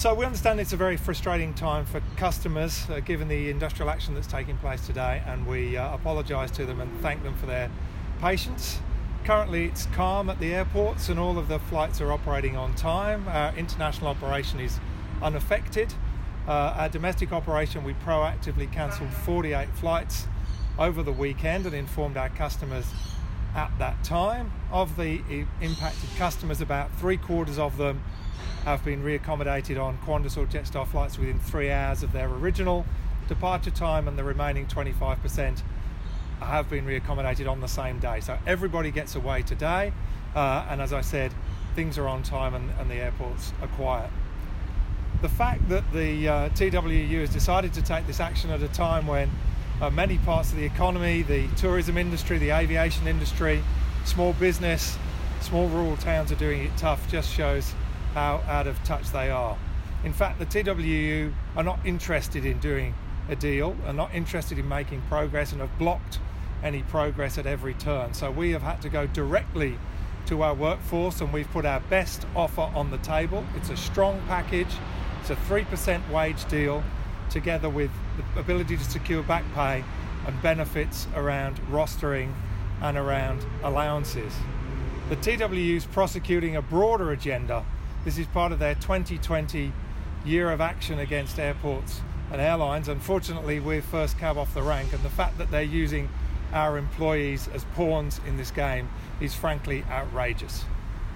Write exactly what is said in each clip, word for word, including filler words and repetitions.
So we understand it's a very frustrating time for customers uh, given the industrial action that's taking place today, and we uh, apologise to them and thank them for their patience. Currently it's calm at the airports and all of the flights are operating on time. Our international operation is unaffected. Uh, our domestic operation, we proactively cancelled forty-eight flights over the weekend and informed our customers at that time. Of the impacted customers, about three quarters of them have been reaccommodated on Qantas or Jetstar flights within three hours of their original departure time, and the remaining twenty-five percent have been reaccommodated on the same day. So everybody gets away today, uh, and as I said, things are on time and, and the airports are quiet. The fact that the uh, T W U has decided to take this action at a time when uh, many parts of the economy, the tourism industry, the aviation industry, small business, small rural towns are doing it tough, just shows how out of touch they are. In fact, the T W U are not interested in doing a deal, are not interested in making progress, and have blocked any progress at every turn. So we have had to go directly to our workforce, and we've put our best offer on the table. It's a strong package. It's a three percent wage deal, together with the ability to secure back pay and benefits around rostering and around allowances. The T W U is prosecuting a broader agenda. This is part of their twenty twenty year of action against airports and airlines. Unfortunately, we're first cab off the rank, and the fact that they're using our employees as pawns in this game is frankly outrageous.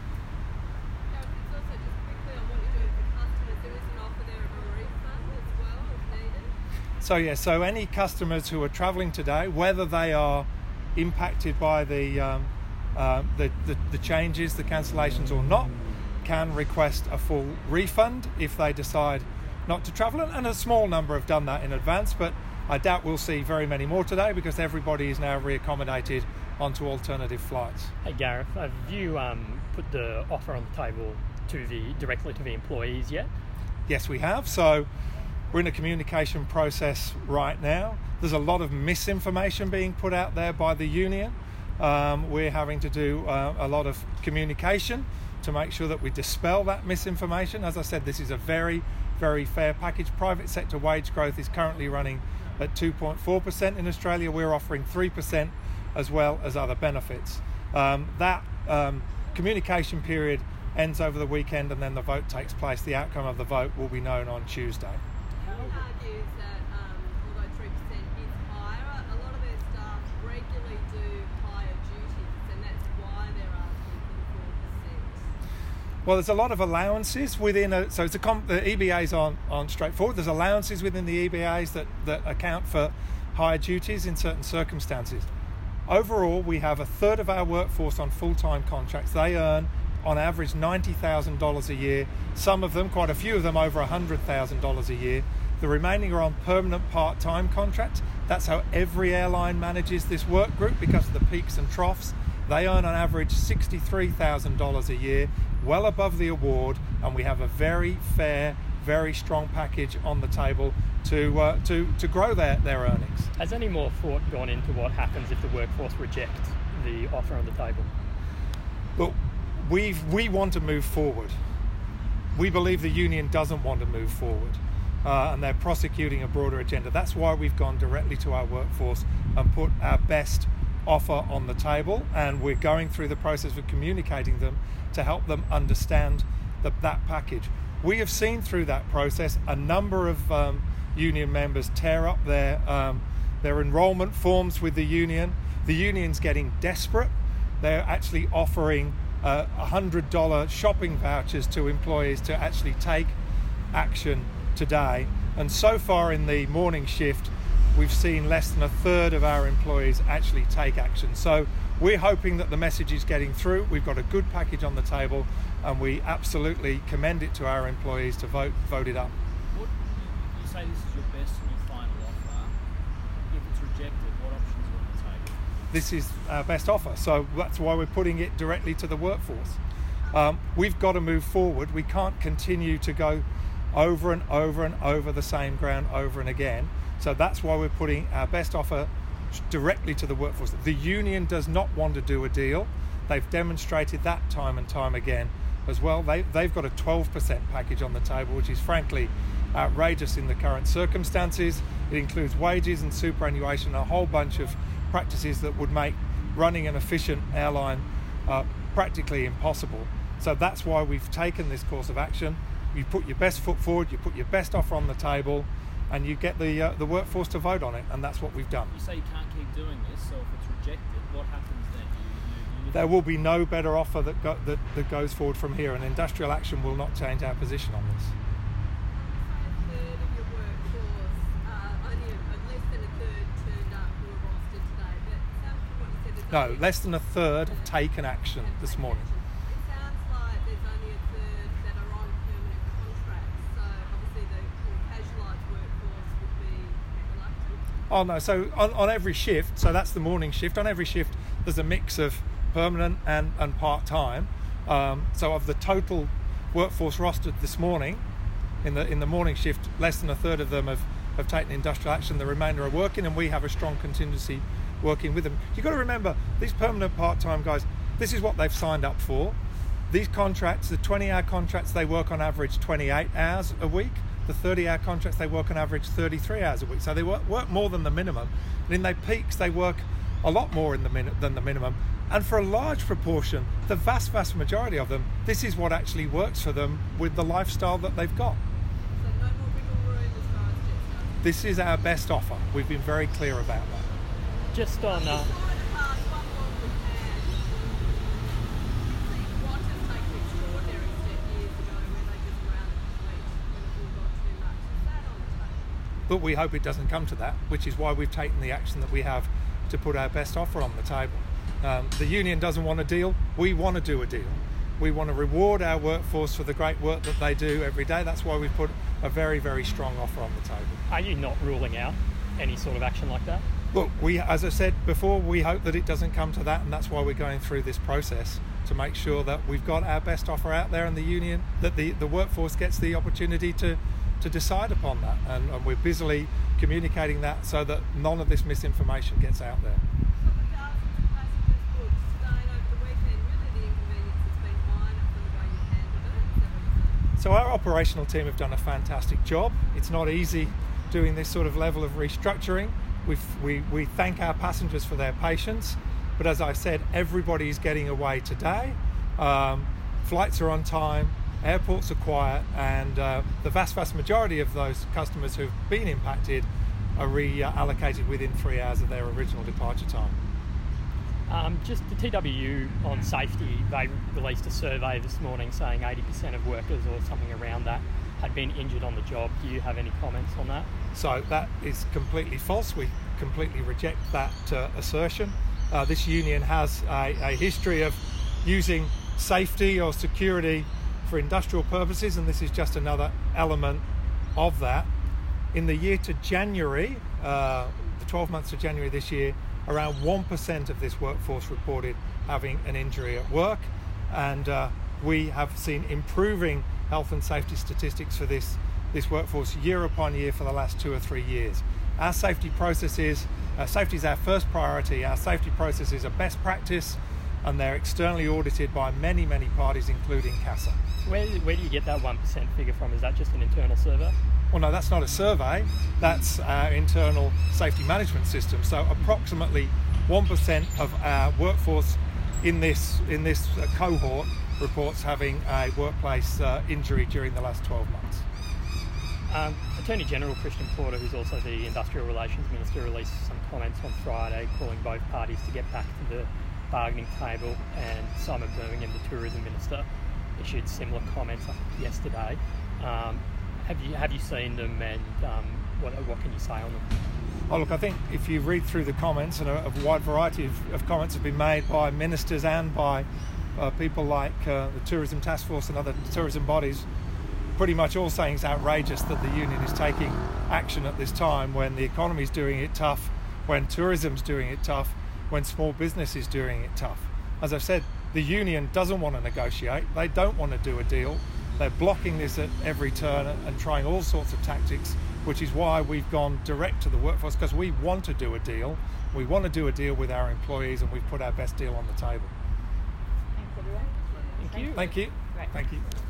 So yeah, so any customers who are travelling today, whether they are impacted by the, um, uh, the, the the changes, the cancellations or not, can request a full refund if they decide not to travel, and a small number have done that in advance, but I doubt we'll see very many more today because everybody is now reaccommodated onto alternative flights. Hey Gareth, have you um, put the offer on the table to the directly to the employees yet? Yes, we have. So we're in a communication process right now. There's a lot of misinformation being put out there by the union. Um, we're having to do uh, a lot of communication to make sure that we dispel that misinformation. As I said, this is a very, very fair package. Private sector wage growth is currently running at two point four percent in Australia. We're offering three percent as well as other benefits. Um, that um, communication period ends over the weekend, and then the vote takes place. The outcome of the vote will be known on Tuesday. Union argues that um, although three percent is higher, a lot of their staff regularly do higher duties, and that's why they're asking for the four percent. Well, there's a lot of allowances within a, so it's a comp, the E B As aren't, aren't straightforward. There's allowances within the E B As that, that account for higher duties in certain circumstances. Overall, we have a third of our workforce on full-time contracts. They earn on average ninety thousand dollars a year. Some of them, quite a few of them, over one hundred thousand dollars a year. The remaining are on permanent part-time contracts. That's how every airline manages this work group because of the peaks and troughs. They earn on average sixty-three thousand dollars a year, well above the award, and we have a very fair, very strong package on the table to uh, to, to grow their, their earnings. Has any more thought gone into what happens if the workforce reject the offer on the table? Well, we've, we want to move forward. We believe the union doesn't want to move forward. Uh, and they're prosecuting a broader agenda. That's why we've gone directly to our workforce and put our best offer on the table, and we're going through the process of communicating them to help them understand the, that package. We have seen through that process a number of um, union members tear up their um, their enrolment forms with the union. The union's getting desperate. They're actually offering uh, one hundred dollars shopping vouchers to employees to actually take action today, and so far in the morning shift we've seen less than a third of our employees actually take action. So we're hoping that the message is getting through. We've got a good package on the table, and we absolutely commend it to our employees to vote vote it up. What, you say this is your best and your final offer. If it's rejected, what options are on the table? This is our best offer, so that's why we're putting it directly to the workforce. Um, we've got to move forward. We can't continue to go over and over and over the same ground over and again. So that's why we're putting our best offer directly to the workforce. The union does not want to do a deal. They've demonstrated that time and time again. as well. They, they've got a twelve percent package on the table, which is frankly outrageous in the current circumstances. It includes wages and superannuation, a whole bunch of practices that would make running an efficient airline uh, practically impossible. So that's why we've taken this course of action. You put your best foot forward, you put your best offer on the table, and you get the uh, the workforce to vote on it, and that's what we've done. You say you can't keep doing this, so if it's rejected, what happens then? You, you, you There will be no better offer that, go, that that goes forward from here, and industrial action will not change our position on this. A third of your workforce, uh, only a, less than a third turned up who were rostered today. But it sounds from what you said, there's No, only less than a third have taken action have this taken morning. action. It sounds like there's only a third that are on permanent contracts. So obviously the more casualised workforce would be reluctant. Oh no, so on, on every shift, so that's the morning shift, on every shift there's a mix of permanent and, and part-time. Um, so of the total workforce rostered this morning, in the in the morning shift, less than a third of them have, have taken industrial action, the remainder are working, and we have a strong contingency working with them. You've got to remember, these permanent part-time guys, this is what they've signed up for. These contracts, the twenty-hour contracts, they work on average twenty-eight hours a week. The thirty-hour contracts, they work on average thirty-three hours a week. So they work, work more than the minimum. And in their peaks, they work a lot more in the min- than the minimum. And for a large proportion, the vast, vast majority of them, this is what actually works for them with the lifestyle that they've got. So no more wiggle room as far as Jetstar. This is our best offer. We've been very clear about that. Just on, uh, But we hope it doesn't come to that, which is why we've taken the action that we have to put our best offer on the table. Um, the union doesn't want a deal. We want to do a deal. We want to reward our workforce for the great work that they do every day. That's why we've put a very, very strong offer on the table. are you not ruling out any sort of action like that? Look, we, as I said before, we hope that it doesn't come to that, and that's why we're going through this process to make sure that we've got our best offer out there in the union, that the, the workforce gets the opportunity to, to decide upon that. And, and we're busily communicating that so that none of this misinformation gets out there. So our operational team have done a fantastic job. It's not easy doing this sort of level of restructuring. We've, we we thank our passengers for their patience, but as I said, everybody's getting away today. Um, flights are on time, airports are quiet, and uh, the vast, vast majority of those customers who've been impacted are reallocated within three hours of their original departure time. Um, just the T W U on safety, they released a survey this morning saying eighty percent of workers or something around that had been injured on the job. Do you have any comments on that? So that is completely false. We completely reject that uh, assertion. Uh, this union has a, a history of using safety or security for industrial purposes, and this is just another element of that. In the year to January, uh, the twelve months to January this year, around one percent of this workforce reported having an injury at work, and uh, we have seen improving health and safety statistics for this, this workforce year upon year for the last two or three years. Our safety processes, uh, safety is our first priority. Our safety processes are best practice, and they're externally audited by many, many parties, including CASA. Where, where do you get that one percent figure from? Is that just an internal survey? Well, no, that's not a survey. That's our internal safety management system. So approximately one percent of our workforce in this in this uh, cohort reports having a workplace uh, injury during the last twelve months. Um, Attorney General Christian Porter, who's also the Industrial Relations Minister, released some comments on Friday calling both parties to get back to the bargaining table, and Simon Birmingham, the Tourism Minister, issued similar comments yesterday. Um, have you have you seen them, and um, what what can you say on them? Oh, look, I think if you read through the comments, and a, a wide variety of, of comments have been made by ministers and by uh, people like uh, the Tourism Task Force and other tourism bodies, pretty much all saying it's outrageous that the union is taking action at this time when the economy's doing it tough, when tourism's doing it tough, when small business is doing it tough. As I've said, the union doesn't want to negotiate. They don't want to do a deal. They're blocking this at every turn and trying all sorts of tactics, which is why we've gone direct to the workforce, because we want to do a deal. We want to do a deal with our employees, and we've put our best deal on the table. Thanks, everyone. Thank you. Thank you. Great. Thank you.